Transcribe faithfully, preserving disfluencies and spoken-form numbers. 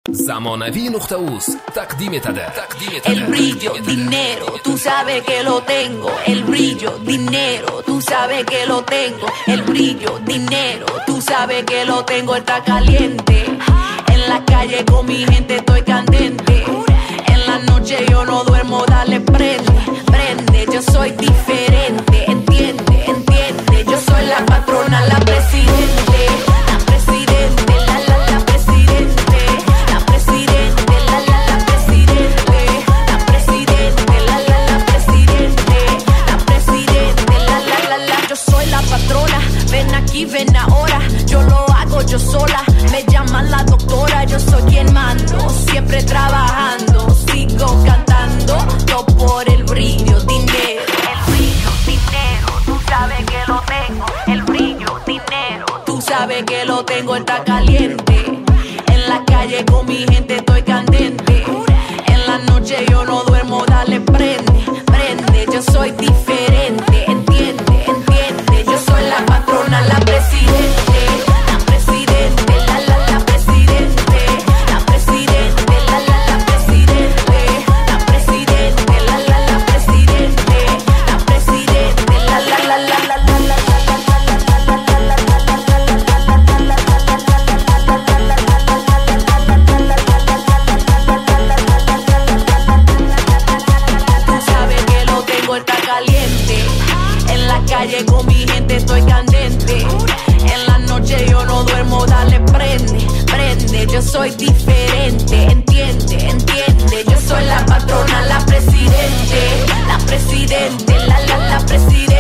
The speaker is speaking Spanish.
زمانوی نقطه اوز تقدیم تده El brillo, dinero, tú sabes que lo tengo. El brillo, dinero, tú sabes que lo tengo. El brillo, dinero, tú sabes que lo tengo. Está caliente. En la calle con mi gente estoy candente. En la noche yo no duermo, dale prende, prende. Yo soy diferente, entiende, entiende. Yo soy la patrona, la presidente, la presidente, la la la presidente, la presidente, la la la presidente, la presidente, la la la presidente, la presidente, la la la la. Yo soy la patrona, ven aquí, ven ahora. Yo lo hago yo sola, me llaman la doctora. Yo soy quien mando, siempre trabajando, sigo cantando, todo por el brillo, dinero. El brillo, dinero, tú sabes que lo tengo. El brillo, dinero, tú sabes que lo tengo, está caliente. En la calle con mi gente estoy candente. En la noche yo no duermo, dale prende, prende. Yo soy diferente, entiende, entiende. Yo soy la patrona, la presidente, la presidente, la la la presidente, la presidente, la la la presidente, la presidente, la la la presidente, la presidente, la la la la la la la. Está caliente. En la calle con mi gente estoy candente. En la noche yo no duermo, dale prende, prende. Yo soy diferente, entiende, entiende. Yo soy la patrona, la presidente, la presidente, la la la presidente.